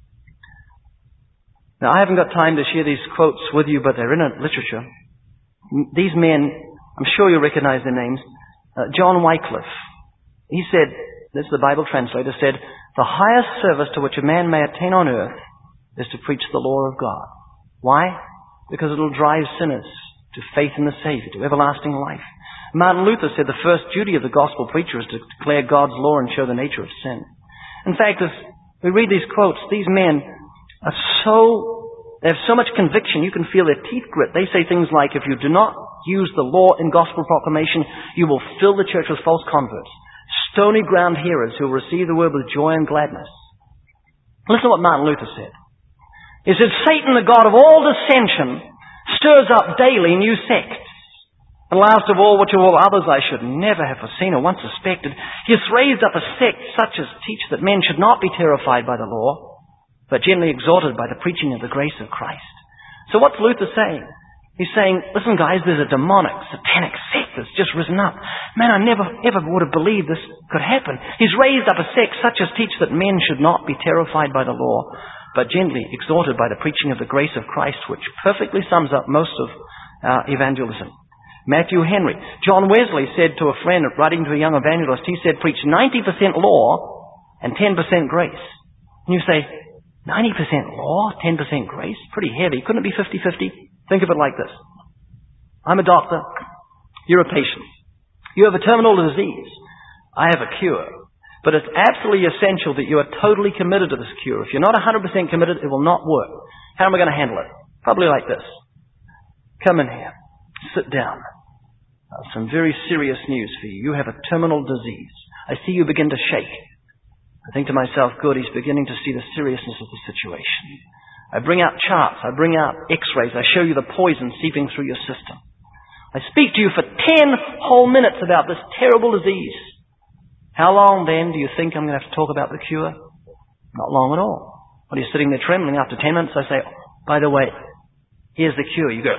Now, I haven't got time to share these quotes with you, but they're in a literature. These men, I'm sure you recognize their names. John Wycliffe. He said, this is the Bible translator, said, the highest service to which a man may attain on earth is to preach the law of God. Why? Because it will drive sinners to faith in the Savior, to everlasting life. Martin Luther said the first duty of the gospel preacher is to declare God's law and show the nature of sin. In fact, as we read these quotes, these men are they have so much conviction, you can feel their teeth grit. They say things like, if you do not use the law in gospel proclamation, you will fill the church with false converts, stony ground hearers who will receive the word with joy and gladness. Listen to what Martin Luther said. He said, Satan, the god of all dissension, stirs up daily new sects. And last of all, which of all others I should never have foreseen or once suspected, he has raised up a sect such as teach that men should not be terrified by the law, but gently exhorted by the preaching of the grace of Christ. So what's Luther saying? He's saying, listen guys, there's a demonic, satanic sect that's just risen up. Man, I never ever would have believed this could happen. He's raised up a sect such as teach that men should not be terrified by the law, but gently exhorted by the preaching of the grace of Christ, which perfectly sums up most of our evangelism. Matthew Henry. John Wesley said to a friend, writing to a young evangelist, he said, preach 90% law and 10% grace. And you say, 90% law, 10% grace? Pretty heavy. Couldn't it be 50-50? Think of it like this. I'm a doctor. You're a patient. You have a terminal disease. I have a cure. But it's absolutely essential that you are totally committed to this cure. If you're not 100% committed, it will not work. How am I going to handle it? Probably like this. Come in here. Sit down. Some very serious news for you. You have a terminal disease. I see you begin to shake. I think to myself, good, he's beginning to see the seriousness of the situation. I bring out charts. I bring out x-rays. I show you the poison seeping through your system. I speak to you for 10 whole minutes about this terrible disease. How long then do you think I'm going to have to talk about the cure? Not long at all. When you're sitting there trembling, after 10 minutes I say, by the way, here's the cure. You go,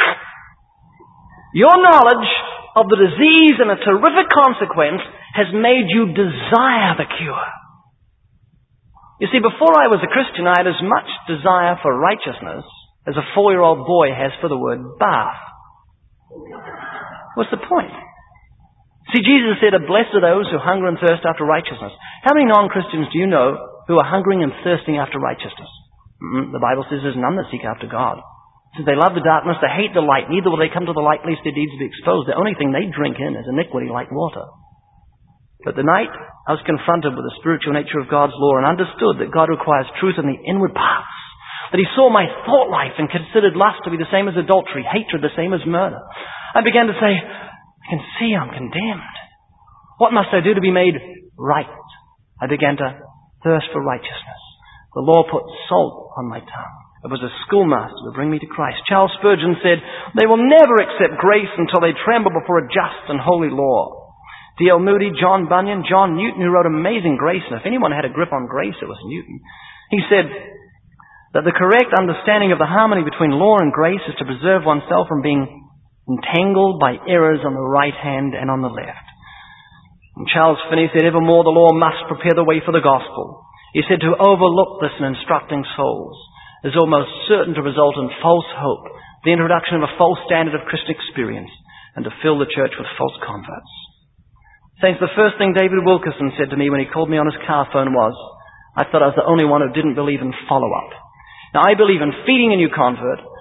your knowledge of the disease and a terrific consequence has made you desire the cure. You see, before I was a Christian, I had as much desire for righteousness as a 4-year-old boy has for the word bath. What's the point? See, Jesus said, blessed are those who hunger and thirst after righteousness. How many non-Christians do you know who are hungering and thirsting after righteousness? The Bible says there's none that seek after God. It says they love the darkness, they hate the light, neither will they come to the light lest their deeds be exposed. The only thing they drink in is iniquity like water. But the night I was confronted with the spiritual nature of God's law and understood that God requires truth in the inward parts, that he saw my thought life and considered lust to be the same as adultery, hatred the same as murder, I began to say, I can see I'm condemned. What must I do to be made right? I began to thirst for righteousness. The law put salt on my tongue. It was a schoolmaster to bring me to Christ. Charles Spurgeon said, they will never accept grace until they tremble before a just and holy law. D.L. Moody, John Bunyan, John Newton, who wrote Amazing Grace, and if anyone had a grip on grace, it was Newton. He said that the correct understanding of the harmony between law and grace is to preserve oneself from being entangled by errors on the right hand and on the left. And Charles Finney said, evermore the law must prepare the way for the gospel. He said to overlook this in instructing souls is almost certain to result in false hope, the introduction of a false standard of Christian experience, and to fill the church with false converts. Saints, the first thing David Wilkerson said to me when he called me on his car phone was, I thought I was the only one who didn't believe in follow-up. Now, I believe in feeding a new convert,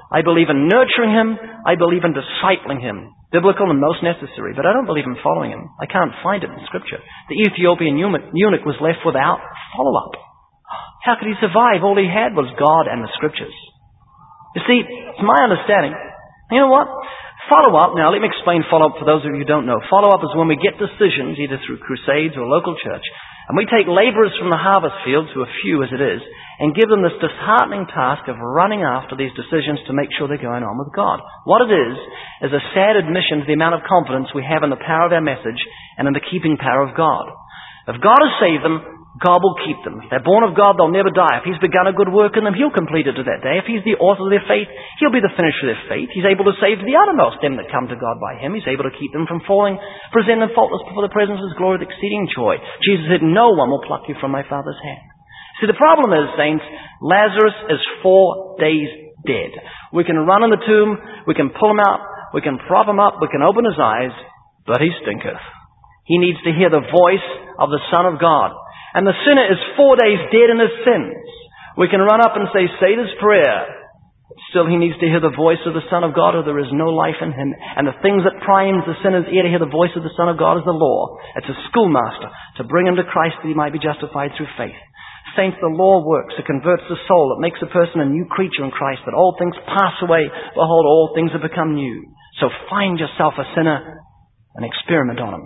I believe in nurturing him. I believe in discipling him. Biblical and most necessary. But I don't believe in following him. I can't find it in Scripture. The Ethiopian eunuch was left without follow-up. How could he survive? All he had was God and the Scriptures. You see, it's my understanding. You know what? Follow-up, now let me explain follow-up for those of you who don't know. Follow-up is when we get decisions, either through crusades or local church, and we take laborers from the harvest field, to a few as it is, and give them this disheartening task of running after these decisions to make sure they're going on with God. What it is a sad admission to the amount of confidence we have in the power of our message and in the keeping power of God. If God has saved them, God will keep them. If they're born of God, they'll never die. If He's begun a good work in them, He'll complete it to that day. If He's the author of their faith, He'll be the finisher of their faith. He's able to save to the uttermost them that come to God by Him. He's able to keep them from falling, present them faultless before the presence of His glory with exceeding joy. Jesus said, no one will pluck you from my Father's hand. See, the problem is, saints, Lazarus is 4 days dead. We can run in the tomb, we can pull him out, we can prop him up, we can open his eyes, but he stinketh. He needs to hear the voice of the Son of God. And the sinner is 4 days dead in his sins. We can run up and say this prayer. Still, he needs to hear the voice of the Son of God, or there is no life in him. And the things that primes the sinner's ear to hear the voice of the Son of God is the law. It's a schoolmaster to bring him to Christ that he might be justified through faith. Saints, the law works. It converts the soul. It makes a person a new creature in Christ. That old things pass away. Behold, all things have become new. So find yourself a sinner and experiment on him.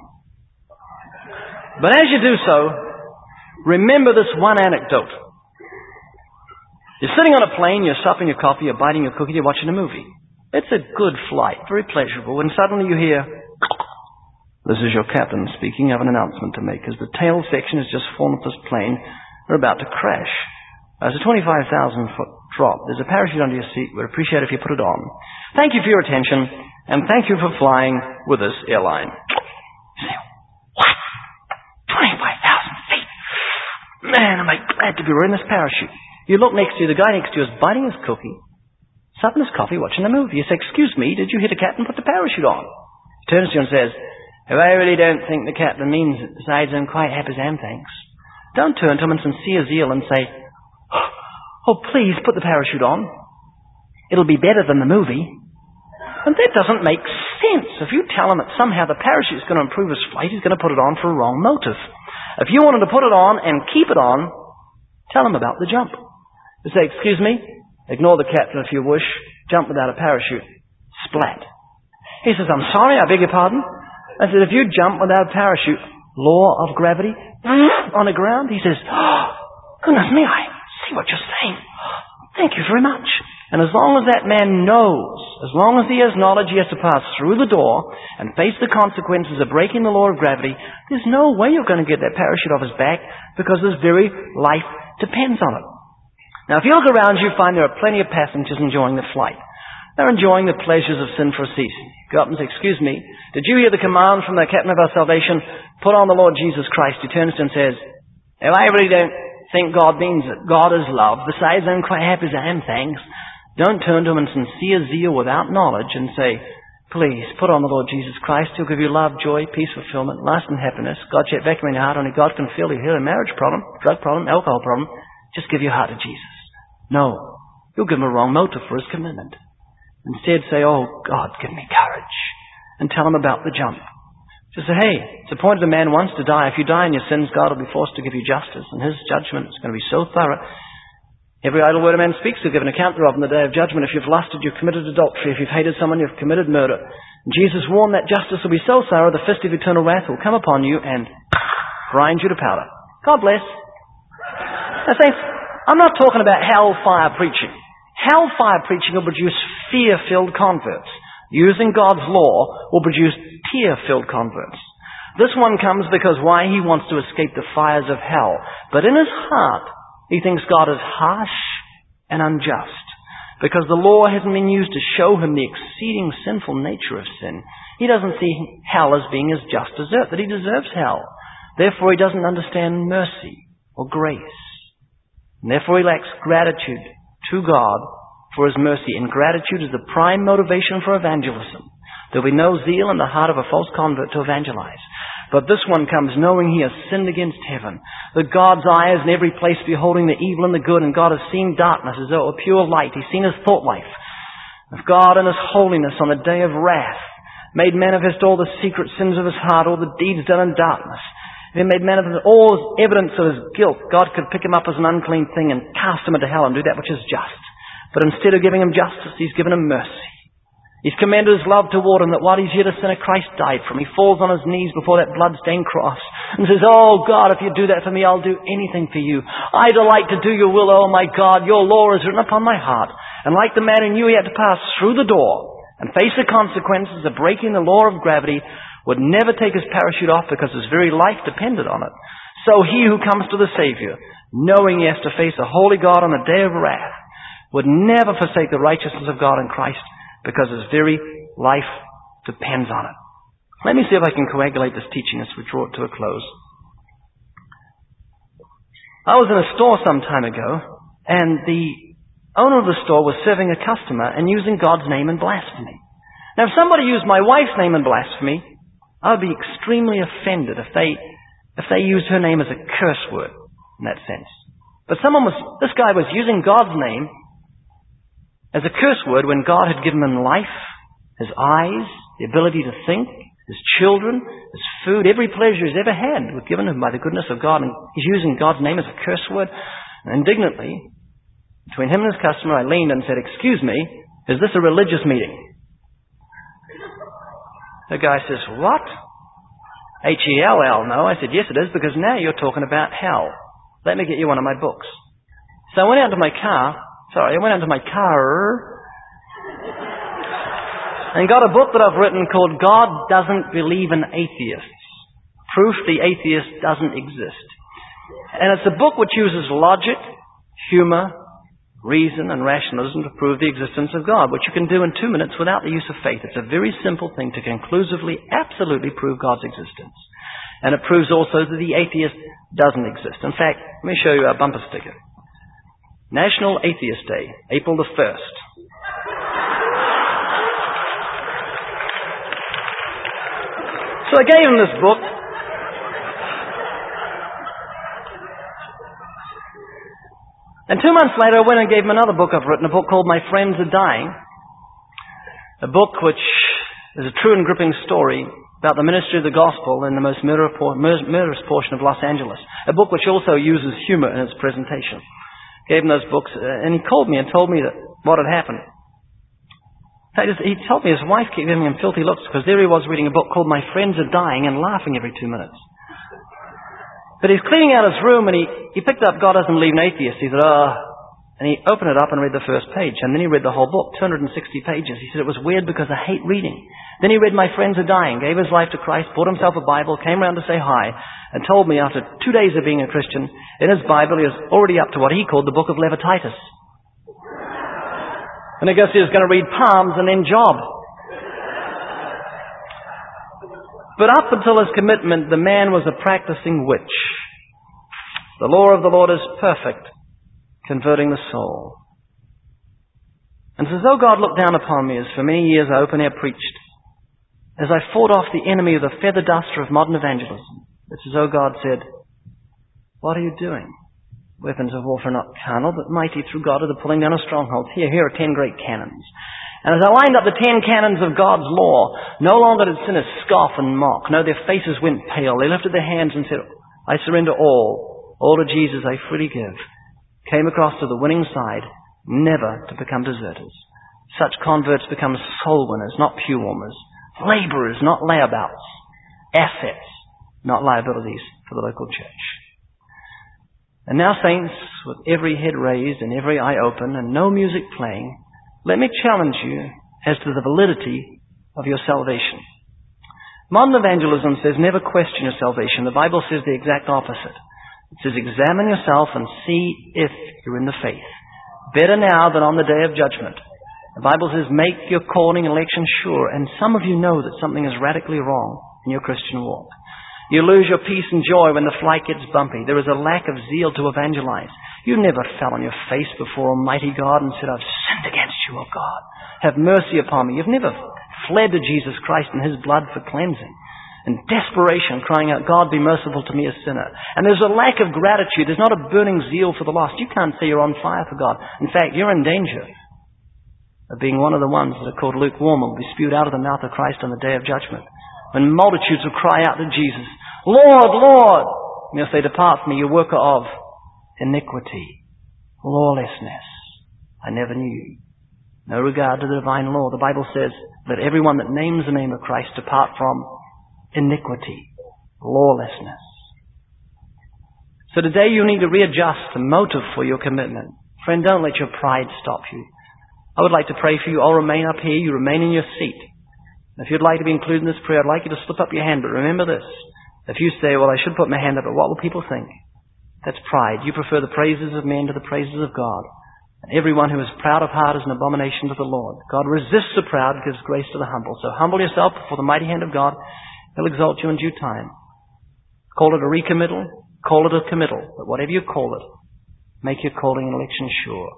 But as you do so, remember this one anecdote. You're sitting on a plane, you're supping your coffee, you're biting your cookie, you're watching a movie. It's a good flight, very pleasurable, and suddenly you hear, this is your captain speaking, I have an announcement to make. As the tail section has just fallen off this plane, we're about to crash. There's a 25,000-foot drop. There's a parachute under your seat. We'd appreciate it if you put it on. Thank you for your attention, and thank you for flying with this airline. You say, what? 25,000 feet? Man, am I glad to be wearing this parachute. You look next to you, the guy next to you is biting his cookie, supping his coffee, watching a movie. You say, excuse me, did you hear the captain put the parachute on? He turns to you and says, oh, I really don't think the captain means it. Besides, I'm quite happy as I am, thanks. Don't turn to him in sincere zeal and say, oh, please put the parachute on. It'll be better than the movie. And that doesn't make sense. If you tell him that somehow the parachute's going to improve his flight, he's going to put it on for a wrong motive. If you want him to put it on and keep it on, tell him about the jump. You say, excuse me, ignore the captain if you wish, jump without a parachute. Splat. He says, I'm sorry, I beg your pardon. I said, if you jump without a parachute, law of gravity, on the ground, he says, oh, goodness me, I see what you're saying. Thank you very much. And as long as that man knows, as long as he has knowledge, he has to pass through the door and face the consequences of breaking the law of gravity, there's no way you're going to get that parachute off his back because his very life depends on it. Now, if you look around you, find there are plenty of passengers enjoying the flight. They're enjoying the pleasures of sin for a season. Go up and say, excuse me, did you hear the command from the captain of our salvation? Put on the Lord Jesus Christ. He turns to him and says, oh, I really don't think God means it. God is love. Besides, I'm quite happy as I am, thanks. Don't turn to him in sincere zeal without knowledge and say, please, put on the Lord Jesus Christ. He'll give you love, joy, peace, fulfillment, lasting happiness. God shall vacuum in your heart. Only God can fill you. Heal a marriage problem, drug problem, alcohol problem. Just give your heart to Jesus. No. You'll give him a wrong motive for his commitment. Instead, say, oh, God, give me courage. And tell him about the jump. Just say, hey, it's appointed a man once to die. If you die in your sins, God will be forced to give you justice. And his judgment is going to be so thorough. Every idle word a man speaks, he'll give an account thereof in the day of judgment. If you've lusted, you've committed adultery. If you've hated someone, you've committed murder. And Jesus warned that justice will be so thorough, the fist of eternal wrath will come upon you and grind you to powder. God bless. Now, saints, I'm not talking about hellfire preaching. Hellfire preaching will produce fear-filled converts. Using God's law will produce tear-filled converts. This one comes because why? He wants to escape the fires of hell. But in his heart, he thinks God is harsh and unjust. Because the law hasn't been used to show him the exceeding sinful nature of sin. He doesn't see hell as being his just desert, that he deserves hell. Therefore, he doesn't understand mercy or grace. And therefore, he lacks gratitude to God for his mercy. And gratitude is the prime motivation for evangelism. There will be no zeal in the heart of a false convert to evangelize. But this one comes knowing he has sinned against heaven. That God's eye is in every place beholding the evil and the good. And God has seen darkness as though a pure light. He's seen his thought life. If God in His holiness on the day of wrath made manifest all the secret sins of His heart, all the deeds done in darkness, if He made manifest all His evidence of His guilt, God could pick Him up as an unclean thing and cast Him into hell and do that which is just. But instead of giving Him justice, He's given Him mercy. He's commended His love toward Him, that while He's yet a sinner, Christ died for Him. He falls on His knees before that blood-stained cross and says, "Oh God, if you do that for me, I'll do anything for you. I delight to do your will, oh my God. Your law is written upon my heart." And like the man who knew he had to pass through the door and face the consequences of breaking the law of gravity, would never take his parachute off because his very life depended on it, so he who comes to the Savior, knowing he has to face a holy God on the day of wrath, would never forsake the righteousness of God in Christ because his very life depends on it. Let me see if I can coagulate this teaching as we draw it to a close. I was in a store some time ago, and the owner of the store was serving a customer and using God's name in blasphemy. Now, if somebody used my wife's name in blasphemy, I would be extremely offended if they used her name as a curse word in that sense. But this guy was using God's name as a curse word when God had given him life, his eyes, the ability to think, his children, his food, every pleasure he's ever had was given him by the goodness of God, and he's using God's name as a curse word. And indignantly, between him and his customer, I leaned and said, "Excuse me, is this a religious meeting?" The guy says, "What? H-E-L-L, no?" I said, "Yes, it is, because now you're talking about hell. Let me get you one of my books." So I went out to my car and got a book that I've written called God Doesn't Believe in Atheists. Proof the Atheist Doesn't Exist. And it's a book which uses logic, humor, reason and rationalism to prove the existence of God, which you can do in 2 minutes without the use of faith. It's a very simple thing to conclusively, absolutely prove God's existence. And it proves also that the atheist doesn't exist. In fact, let me show you our bumper sticker. National Atheist Day, April the 1st. So I gave him this book. And 2 months later, I went and gave him another book I've written, a book called My Friends Are Dying. A book which is a true and gripping story about the ministry of the gospel in the most murderous portion of Los Angeles. A book which also uses humor in its presentation. Gave him those books, and he called me and told me that what had happened. In fact, he told me his wife kept giving him filthy looks because there he was reading a book called My Friends Are Dying and laughing every 2 minutes. But he's cleaning out his room, and he picked up God Doesn't Believe in Atheists. He said, and he opened it up and read the first page. And then he read the whole book, 260 pages. He said, it was weird because I hate reading. Then he read My Friends Are Dying, gave his life to Christ, bought himself a Bible, came round to say hi, and told me after 2 days of being a Christian, in his Bible he was already up to what he called the book of Levititis. And I guess he was going to read Psalms and then Job. But up until his commitment, the man was a practicing witch. The law of the Lord is perfect, converting the soul. And it's as though God looked down upon me, as for many years I open-air preached, as I fought off the enemy of the feather duster of modern evangelism. It's as though God said, "What are you doing? Weapons of warfare not carnal, but mighty through God to the pulling down of strongholds. Here are 10 great cannons." And as I lined up the 10 canons of God's law, no longer did sinners scoff and mock. No, their faces went pale. They lifted their hands and said, "I surrender all to Jesus I freely give." Came across to the winning side, never to become deserters. Such converts become soul winners, not pew warmers. Laborers, not layabouts. Assets, not liabilities for the local church. And now, saints, with every head raised and every eye open and no music playing, let me challenge you as to the validity of your salvation. Modern evangelism says never question your salvation. The Bible says the exact opposite. It says examine yourself and see if you're in the faith. Better now than on the day of judgment. The Bible says make your calling and election sure. And some of you know that something is radically wrong in your Christian walk. You lose your peace and joy when the flight gets bumpy. There is a lack of zeal to evangelize. You never fell on your face before Almighty God and said, "I've sinned against you, O God. Have mercy upon me." You've never fled to Jesus Christ and His blood for cleansing. In desperation, crying out, "God, be merciful to me, a sinner." And there's a lack of gratitude. There's not a burning zeal for the lost. You can't say you're on fire for God. In fact, you're in danger of being one of the ones that are called lukewarm will be spewed out of the mouth of Christ on the day of judgment. When multitudes will cry out to Jesus, Lord, Lord! And he'll say, depart from me, you worker of iniquity, lawlessness. I never knew you. No regard to the divine law. The Bible says, let everyone that names the name of Christ depart from iniquity, lawlessness. So today you need to readjust the motive for your commitment. Friend, don't let your pride stop you. I would like to pray for you. I'll remain up here. You remain in your seat. If you'd like to be included in this prayer, I'd like you to slip up your hand. But remember this. If you say, well, I should put my hand up, but what will people think? That's pride. You prefer the praises of men to the praises of God. And everyone who is proud of heart is an abomination to the Lord. God resists the proud and gives grace to the humble. So humble yourself before the mighty hand of God. He'll exalt you in due time. Call it a recommittal. Call it a committal. But whatever you call it, make your calling and election sure.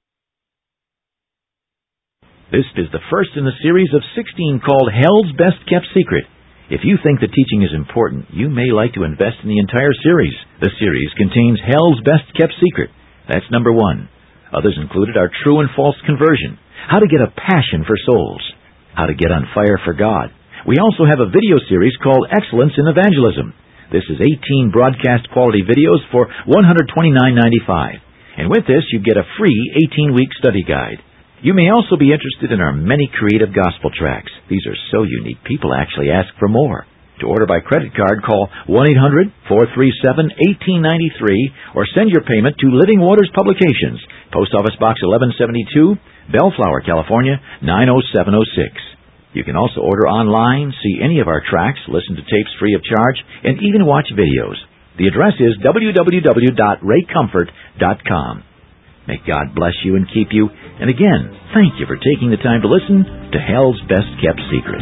This is the first in a series of 16 called Hell's Best Kept Secret. If you think the teaching is important, you may like to invest in the entire series. The series contains Hell's Best Kept Secret. That's number 1. Others included are True and False Conversion, How to Get a Passion for Souls, How to Get on Fire for God. We also have a video series called Excellence in Evangelism. This is 18 broadcast quality videos for $129.95. And with this, you get a free 18-week study guide. You may also be interested in our many creative gospel tracts. These are so unique, people actually ask for more. To order by credit card, call 1-800-437-1893 or send your payment to Living Waters Publications, Post Office Box 1172, Bellflower, California, 90706. You can also order online, see any of our tracts, listen to tapes free of charge, and even watch videos. The address is www.raycomfort.com. May God bless you and keep you. And again, thank you for taking the time to listen to Hell's Best Kept Secret.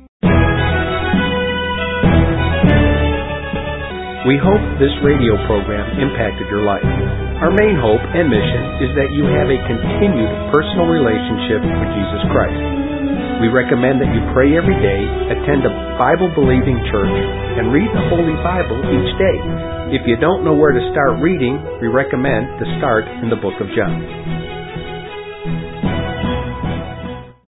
We hope this radio program impacted your life. Our main hope and mission is that you have a continued personal relationship with Jesus Christ. We recommend that you pray every day, attend a Bible-believing church, and read the Holy Bible each day. If you don't know where to start reading, we recommend to start in the book of John.